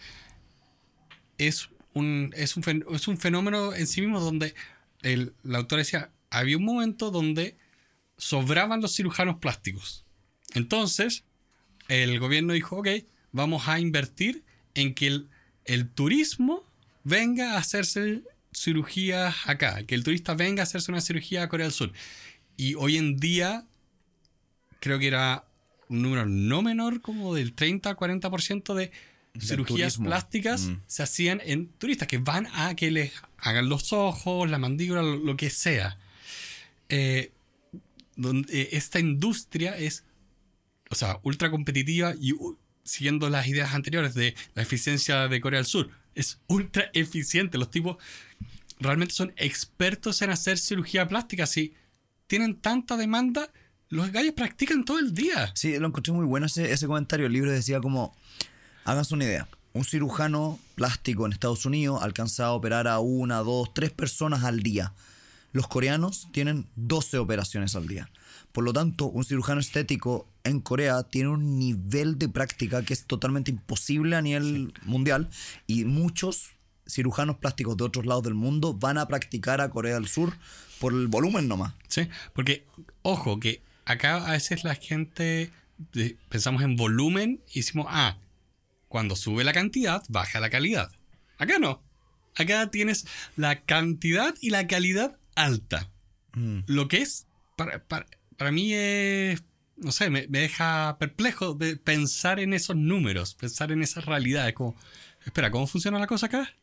es un, es un, fen- es un fenómeno en sí mismo donde el, la autora decía, había un momento donde sobraban los cirujanos plásticos. Entonces, el gobierno dijo, ok, vamos a invertir en que el, el turismo venga a hacerse cirugía acá, que el turista venga a hacerse una cirugía a Corea del Sur. Y hoy en día, creo que era un número no menor, como del treinta a cuarenta por ciento de Del cirugías turismo. plásticas Mm. se hacían en turistas que van a que les hagan los ojos, la mandíbula, lo, lo que sea. Eh, donde esta industria es, o sea, ultra competitiva y uh, siguiendo las ideas anteriores de la eficiencia de Corea del Sur, es ultra eficiente. Los tipos realmente son expertos en hacer cirugía plástica. Si tienen tanta demanda, los gallos practican todo el día. Sí, lo encontré muy bueno ese, ese comentario. El libro decía como, háganse una idea, un cirujano plástico en Estados Unidos alcanza a operar a una, dos, tres personas al día. Los coreanos tienen doce operaciones al día. Por lo tanto, un cirujano estético en Corea tiene un nivel de práctica que es totalmente imposible a nivel mundial, y muchos cirujanos plásticos de otros lados del mundo van a practicar a Corea del Sur por el volumen nomás. Sí, porque, ojo, que acá a veces la gente eh, pensamos en volumen y decimos, ah, cuando sube la cantidad, baja la calidad. Acá no. Acá tienes la cantidad y la calidad alta. Mm. Lo que es, para, para, para mí es, no sé, me, me deja perplejo de pensar en esos números, pensar en esas realidades. Como, espera, ¿cómo funciona la cosa acá?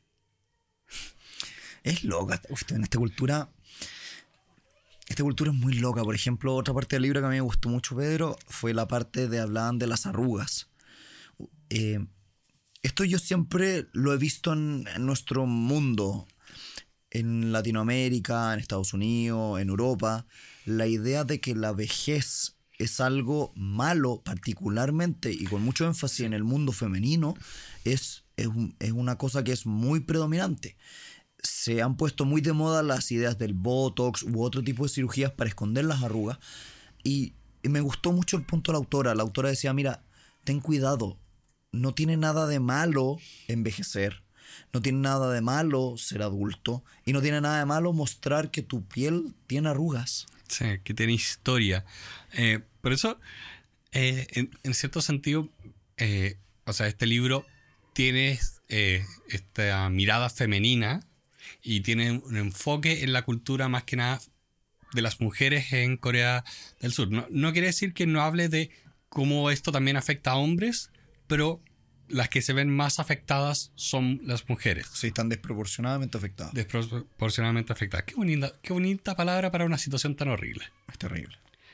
Es loca. Uf, en esta cultura. Esta cultura es muy loca. Por ejemplo, otra parte del libro que a mí me gustó mucho, Pedro, fue la parte de hablaban de las arrugas. Eh, esto yo siempre lo he visto en, en nuestro mundo, en Latinoamérica, en Estados Unidos, en Europa. La idea de que la vejez es algo malo, particularmente y con mucho énfasis en el mundo femenino, es, es, un- es una cosa que es muy predominante. Se han puesto muy de moda las ideas del Botox u otro tipo de cirugías para esconder las arrugas, y y me gustó mucho el punto de la autora. La autora decía, mira, ten cuidado, no tiene nada de malo envejecer, no tiene nada de malo ser adulto y no tiene nada de malo mostrar que tu piel tiene arrugas. Sí, que tiene historia. Eh, por eso, eh, en, en cierto sentido, eh, o sea, este libro tiene eh, esta mirada femenina y tiene un enfoque en la cultura más que nada de las mujeres en Corea del Sur. No, no quiere decir que no hable de cómo esto también afecta a hombres, pero las que se ven más afectadas son las mujeres. Sí, están desproporcionadamente afectadas. Desproporcionadamente afectadas. Qué bonita, qué bonita palabra para una situación tan horrible. Es terrible.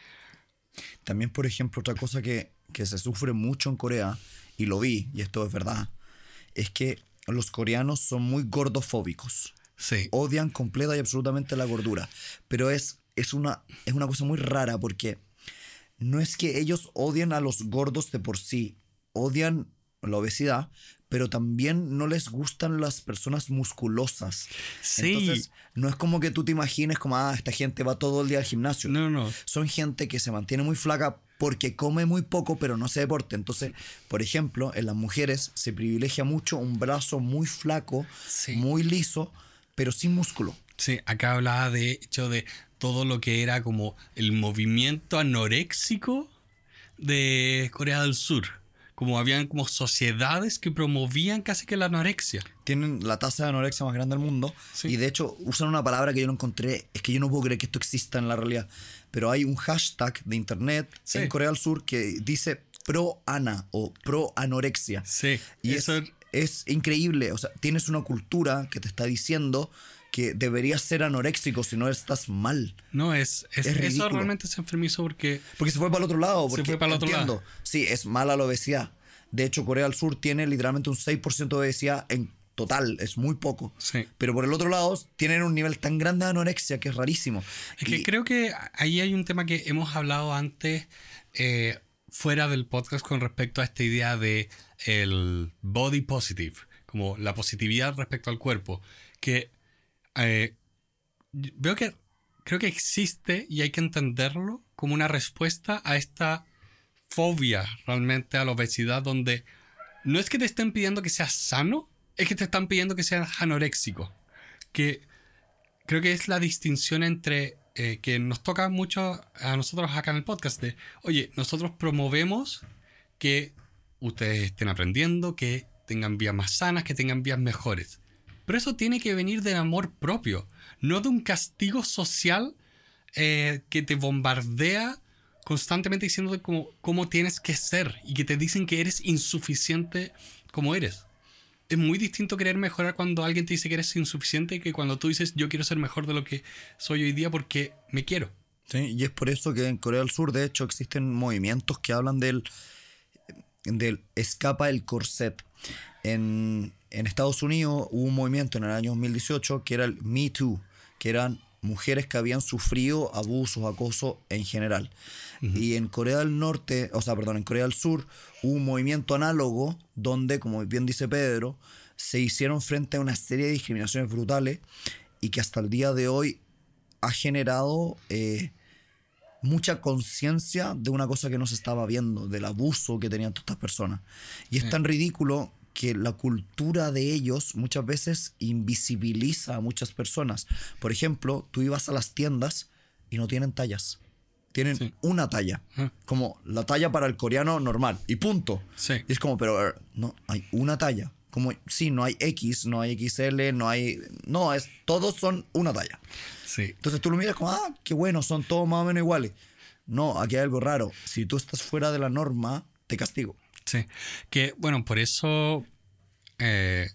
También, por ejemplo, otra cosa que, que se sufre mucho en Corea, y lo vi, y esto es verdad, es que los coreanos son muy gordofóbicos. Sí. Odian completa y absolutamente la gordura. Pero es, es, una, es una cosa muy rara porque no es que ellos odien a los gordos de por sí, odian la obesidad, pero también no les gustan las personas musculosas. Sí. Entonces, no es como que tú te imagines como, ah, esta gente va todo el día al gimnasio. No, no. Son gente que se mantiene muy flaca porque come muy poco, pero no se deporte. Entonces, por ejemplo, en las mujeres se privilegia mucho un brazo muy flaco, Sí. muy liso, pero sin músculo. Sí, acá hablaba de hecho de todo lo que era como el movimiento anoréxico de Corea del Sur. Como habían como sociedades que promovían casi que la anorexia. Tienen la tasa de anorexia más grande del mundo. Sí. Y de hecho usan una palabra que yo no encontré. Es que yo no puedo creer que esto exista en la realidad. Pero hay un hashtag de internet Sí. en Corea del Sur que dice pro-ana o pro-anorexia. Sí, Y eso es, es increíble. O sea, tienes una cultura que te está diciendo que deberías ser anoréxico, si no estás mal. no es, es, Es eso ridículo. realmente es enfermizo porque Porque se fue para el otro lado. Porque, fue para el otro entiendo, lado. Sí, es mala la obesidad. De hecho, Corea del Sur tiene literalmente un seis por ciento de obesidad en total. Es muy poco. Sí. Pero por el otro lado, tienen un nivel tan grande de anorexia que es rarísimo. Es que Y- creo que ahí hay un tema que hemos hablado antes eh, fuera del podcast con respecto a esta idea de el body positive, como la positividad respecto al cuerpo, que eh, veo que creo que existe y hay que entenderlo como una respuesta a esta fobia realmente a la obesidad, donde no es que te estén pidiendo que seas sano, es que te están pidiendo que seas anoréxico. Que creo que es la distinción entre eh, que nos toca mucho a nosotros acá en el podcast de, oye, nosotros promovemos que ustedes estén aprendiendo, que tengan vías más sanas, que tengan vías mejores. Pero eso tiene que venir del amor propio, no de un castigo social eh, que te bombardea constantemente diciéndote cómo, cómo tienes que ser y que te dicen que eres insuficiente como eres. Es muy distinto querer mejorar cuando alguien te dice que eres insuficiente que cuando tú dices yo quiero ser mejor de lo que soy hoy día porque me quiero. Sí, y es por eso que en Corea del Sur, de hecho, existen movimientos que hablan del, del escapa el corset. En, en Estados Unidos hubo un movimiento en el año dos mil dieciocho que era el Me Too, que eran mujeres que habían sufrido abusos, acoso en general. Uh-huh. Y en Corea del Norte, o sea, perdón, en Corea del Sur hubo un movimiento análogo donde, como bien dice Pedro, se hicieron frente a una serie de discriminaciones brutales y que hasta el día de hoy ha generado eh, mucha conciencia de una cosa que no se estaba viendo, del abuso que tenían todas estas personas. Y es sí. tan ridículo que la cultura de ellos muchas veces invisibiliza a muchas personas. Por ejemplo, tú ibas a las tiendas y no tienen tallas. Tienen sí. una talla. Uh-huh. Como la talla para el coreano normal. Y punto. Sí. Y es como, pero uh, no, hay una talla. Como, sí, no hay X, no hay X L, no hay... No, es, todos son una talla. Sí. Entonces tú lo miras como, ah, qué bueno, son todos más o menos iguales. No, aquí hay algo raro. Si tú estás fuera de la norma, te castigo. Sí, que bueno, por eso eh,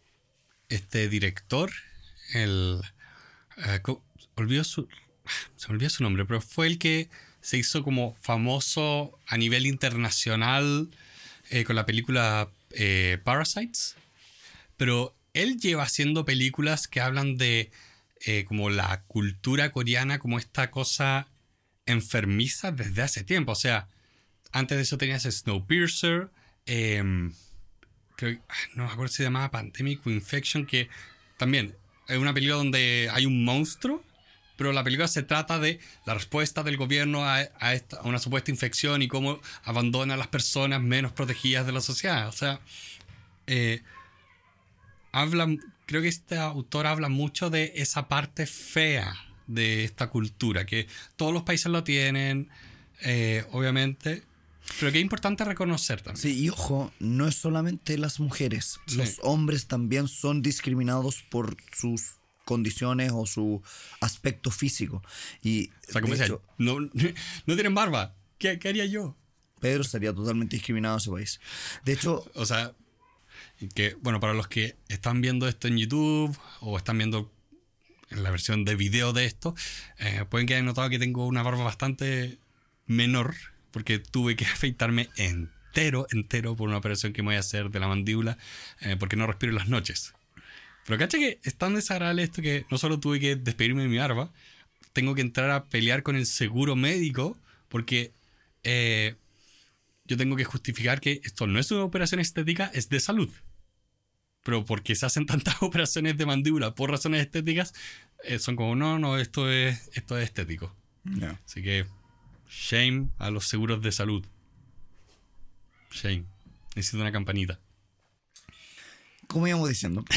este director, el eh, olvidó su, se me olvidó su nombre, pero fue el que se hizo como famoso a nivel internacional eh, con la película eh, Parasites, pero él lleva haciendo películas que hablan de eh, como la cultura coreana como esta cosa enfermiza desde hace tiempo, o sea, antes de eso tenías Snowpiercer, eh, creo, no me acuerdo si se llamaba Pandemic o Infection, que también es una película donde hay un monstruo pero la película se trata de la respuesta del gobierno a, a, esta, a una supuesta infección y cómo abandona a las personas menos protegidas de la sociedad. O sea, eh, habla, creo que este autor habla mucho de esa parte fea de esta cultura, que todos los países lo tienen, eh, obviamente, pero que es importante reconocer también. Sí, y ojo, no es solamente las mujeres, Sí. los hombres también son discriminados por sus condiciones o su aspecto físico. Y O sea, como de decía, hecho, no, no tienen barba. ¿Qué, qué haría yo? Pedro sería totalmente discriminado en ese país. De hecho, O sea, que, bueno, para los que están viendo esto en YouTube o están viendo en la versión de video de esto, eh, pueden que hayan notado que tengo una barba bastante menor porque tuve que afeitarme entero, entero por una operación que me voy a hacer de la mandíbula eh, porque no respiro en las noches. Pero cacha que es tan desagradable esto que no solo tuve que despedirme de mi barba, tengo que entrar a pelear con el seguro médico porque eh, yo tengo que justificar que esto no es una operación estética, es de salud. Pero porque se hacen tantas operaciones de mandíbula por razones estéticas, eh, son como, no, no, esto es, esto es estético. no. Así que, shame a los seguros de salud. Shame. Necesito una campanita. Como íbamos diciendo.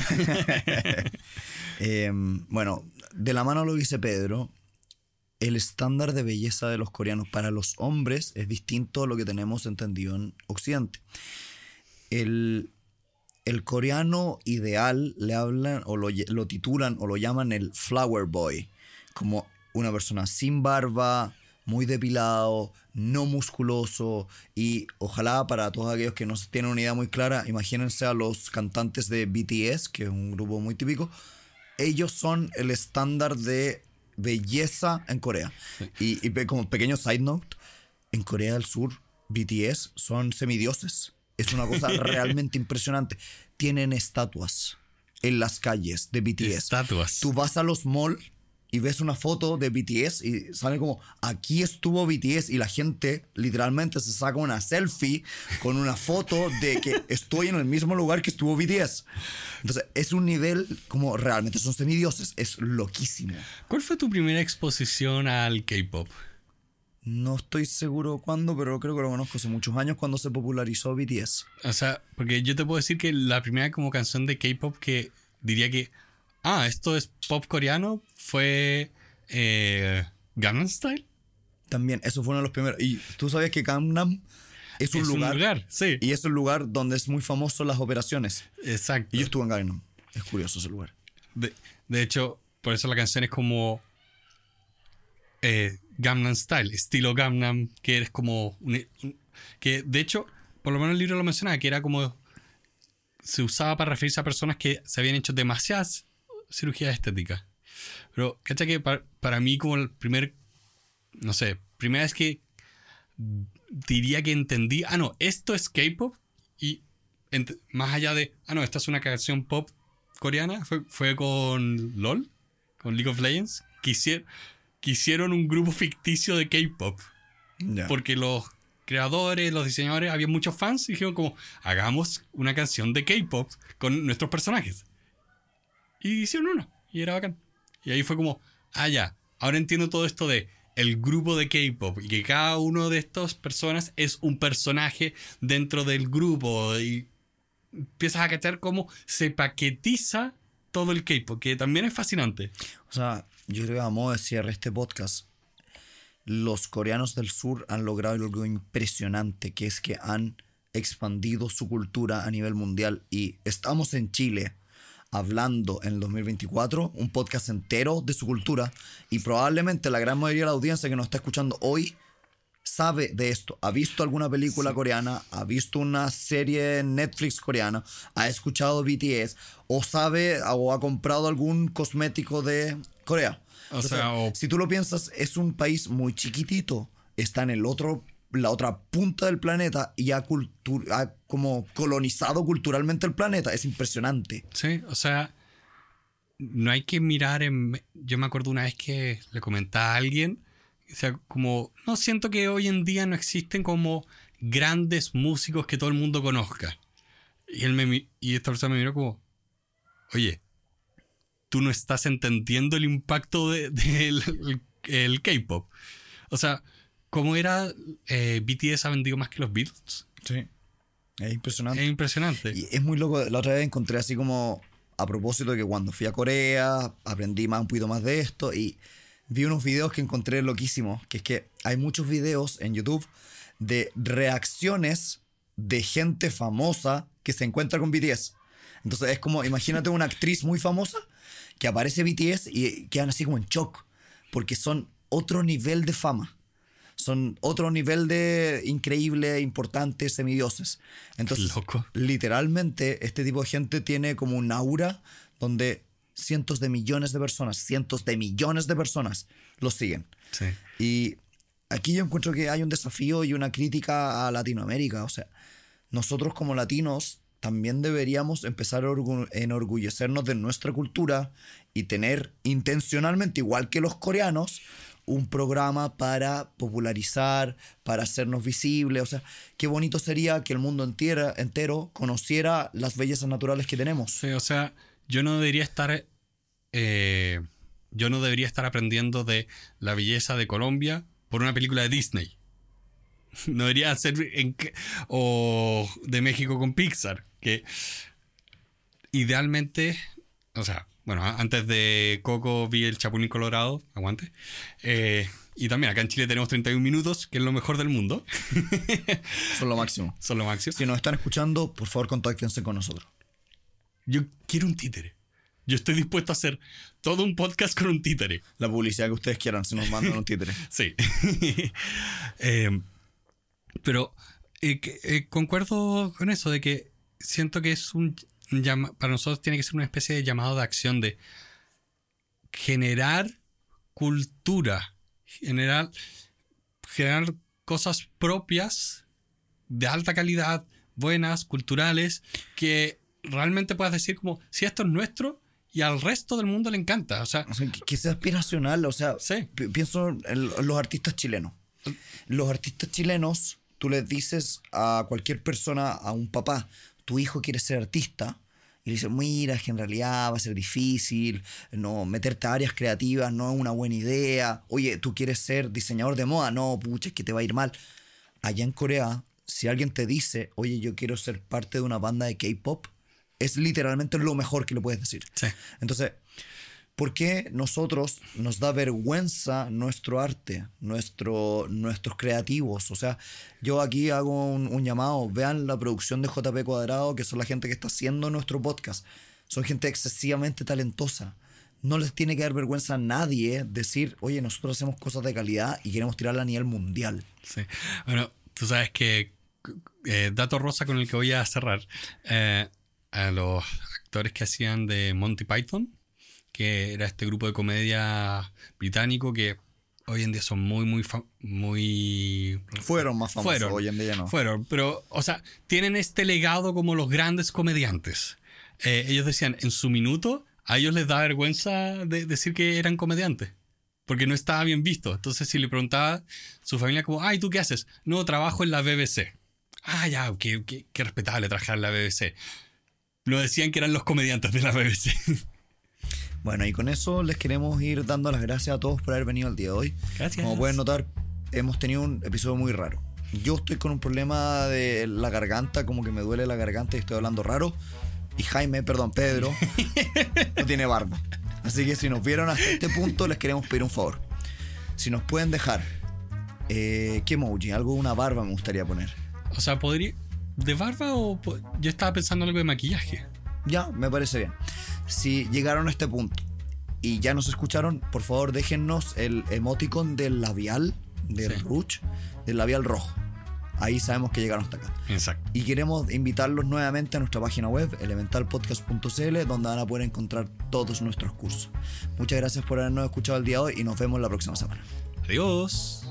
eh, bueno, de la mano lo dice Pedro, el estándar de belleza de los coreanos para los hombres es distinto a lo que tenemos entendido en Occidente. El, el coreano ideal le hablan o lo, lo titulan o lo llaman el flower boy, como una persona sin barba, muy depilado, no musculoso, y ojalá para todos aquellos que no tienen una idea muy clara, imagínense a los cantantes de B T S, que es un grupo muy típico. Ellos son el estándar de belleza en Corea. Y, y como pequeño side note, en Corea del Sur, B T S son semidioses. Es una cosa realmente impresionante. Tienen estatuas en las calles de B T S. Estatuas. Tú vas a los malls y ves una foto de B T S y sale como, aquí estuvo B T S, y la gente literalmente se saca una selfie con una foto de que estoy en el mismo lugar que estuvo B T S. Entonces es un nivel como realmente son semidioses, es loquísimo. ¿Cuál fue tu primera exposición al K-pop? No estoy seguro cuándo, pero creo que lo conozco hace muchos años cuando se popularizó B T S. O sea, porque yo te puedo decir que la primera como canción de K-pop que diría que, ah, esto es pop coreano, fue eh, Gangnam Style. También, eso fue uno de los primeros. Y tú sabes que Gangnam es un Es lugar. un lugar, sí. Y es un lugar donde es muy famoso las operaciones. Exacto. Y yo estuve en Gangnam. Es curioso ese lugar. De, de hecho, por eso la canción es como eh, Gangnam Style, estilo Gangnam, que eres como... Un, un, que de hecho, por lo menos el libro lo mencionaba, que era como... Se usaba para referirse a personas que se habían hecho demasiadas cirugías estéticas. Pero, ¿cachai? Que para, para mí como el primer... No sé, primera vez que diría que entendí... Ah, no, esto es K-pop. Y ent, más allá de... Ah, no, esta es una canción pop coreana. Fue, fue con LOL, con League of Legends. Que hicieron, que hicieron un grupo ficticio de K-pop. Yeah. Porque los creadores, los diseñadores, había muchos fans y dijeron como, hagamos una canción de K-pop con nuestros personajes. Y hicieron una. Y era bacán. Y ahí fue como, ah, ya, ahora entiendo todo esto de el grupo de K-pop y que cada uno de estas personas es un personaje dentro del grupo. Y empiezas a cachar cómo se paquetiza todo el K-pop, que también es fascinante. O sea, yo creo que a modo de cierre este podcast, los coreanos del sur han logrado algo impresionante, que es que han expandido su cultura a nivel mundial. Y estamos en Chile hablando en el dos mil veinticuatro un podcast entero de su cultura, y probablemente la gran mayoría de la audiencia que nos está escuchando hoy sabe de esto, ha visto alguna película sí. coreana, ha visto una serie en Netflix coreana, ha escuchado B T S o sabe o ha comprado algún cosmético de Corea. O Entonces, sea, o... si tú lo piensas, es un país muy chiquitito, está en el otro la otra punta del planeta y ha, cultu- ha como colonizado culturalmente el planeta. Es impresionante. Sí, o sea, no hay que mirar en... Yo me acuerdo una vez que le comentaba a alguien, o sea, como, no, siento que hoy en día no existen como grandes músicos que todo el mundo conozca. Y él me y esta persona me miró como, oye, tú no estás entendiendo el impacto del de, de el K-pop. O sea, ¿cómo era eh, B T S ha vendido más que los Beatles? Sí. Es impresionante. Es impresionante. Y es muy loco. La otra vez encontré así como, a propósito de que cuando fui a Corea, aprendí más, un poquito más de esto y vi unos videos que encontré loquísimos, que es que hay muchos videos en YouTube de reacciones de gente famosa que se encuentra con B T S. Entonces es como, imagínate una actriz muy famosa que aparece B T S y quedan así como en shock, porque son otro nivel de fama. Son otro nivel de increíble, importantes semidioses. Entonces, loco. Literalmente, este tipo de gente tiene como un aura donde cientos de millones de personas, cientos de millones de personas los siguen. Sí. Y aquí yo encuentro que hay un desafío y una crítica a Latinoamérica. O sea, nosotros como latinos también deberíamos empezar a orgu- enorgullecernos de nuestra cultura y tener intencionalmente, igual que los coreanos, un programa para popularizar, para hacernos visibles. O sea, qué bonito sería que el mundo entero, entero conociera las bellezas naturales que tenemos. Sí, o sea, yo no debería estar eh, yo no debería estar aprendiendo de la belleza de Colombia por una película de Disney. No debería ser en, o de México con Pixar, que idealmente, o sea, bueno, antes de Coco vi el Chapulín Colorado, aguante. Eh, y también acá en Chile tenemos treinta y un minutos, que es lo mejor del mundo. Son lo máximo. Son lo máximo. Si nos están escuchando, por favor, contáctense con nosotros. Yo quiero un títere. Yo estoy dispuesto a hacer todo un podcast con un títere. La publicidad que ustedes quieran, se nos mandan un títere. Sí. eh, pero eh, que, eh, concuerdo con eso, de que siento que es un... Llama, para nosotros tiene que ser una especie de llamado de acción de generar cultura, generar, generar cosas propias de alta calidad, buenas, culturales, que realmente puedas decir como, si esto es nuestro y al resto del mundo le encanta. O sea, o sea que, que sea aspiracional. O sea, sí. pi- pienso en, en los artistas chilenos. Los artistas chilenos, tú les dices a cualquier persona, a un papá, tu hijo quiere ser artista, y le dices, mira, es que en realidad va a ser difícil, no, meterte a áreas creativas no es una buena idea. Oye, tú quieres ser diseñador de moda, no, pucha, es que te va a ir mal. Allá en Corea, si alguien te dice, oye, yo quiero ser parte de una banda de K-pop, es literalmente lo mejor que le puedes decir. Sí. Entonces, ¿por qué nosotros nos da vergüenza nuestro arte, nuestro, nuestros creativos? O sea, yo aquí hago un, un llamado. Vean la producción de J P Cuadrado, que son la gente que está haciendo nuestro podcast. Son gente excesivamente talentosa. No les tiene que dar vergüenza a nadie decir, oye, nosotros hacemos cosas de calidad y queremos tirarla a nivel mundial. Sí. Bueno, tú sabes que eh, dato rosa con el que voy a cerrar. Eh, a los actores que hacían de Monty Python, que era este grupo de comedia británico que hoy en día son muy, muy, fa- muy... Fueron más famosos, Fueron, hoy en día no. Fueron, pero, o sea, tienen este legado como los grandes comediantes. Eh, ellos decían, en su minuto, a ellos les da vergüenza de decir que eran comediantes, porque no estaba bien visto. Entonces, si le preguntaba su familia como, ay, ¿tú qué haces? No, trabajo en la B B C. Ah, ya, qué, qué, qué respetable trabajar en la B B C. Lo decían que eran los comediantes de la B B C. Bueno, y con eso les queremos ir dando las gracias a todos por haber venido el día de hoy. Gracias. Como pueden notar, hemos tenido un episodio muy raro. Yo estoy con un problema de la garganta, como que me duele la garganta y estoy hablando raro. Y Jaime, perdón, Pedro, no tiene barba. Así que si nos vieron hasta este punto, les queremos pedir un favor. Si nos pueden dejar, eh, ¿qué emoji? Algo de una barba me gustaría poner. O sea, podría... ¿De barba o...? po- Yo estaba pensando en algo de maquillaje. Ya, me parece bien. Si llegaron a este punto y ya nos escucharon, por favor déjennos el emoticon del labial, del Sí. Rouge, del labial rojo. Ahí sabemos que llegaron hasta acá. Exacto. Y queremos invitarlos nuevamente a nuestra página web, elemental podcast punto c l, donde van a poder encontrar todos nuestros cursos. Muchas gracias por habernos escuchado el día de hoy y nos vemos la próxima semana. Adiós.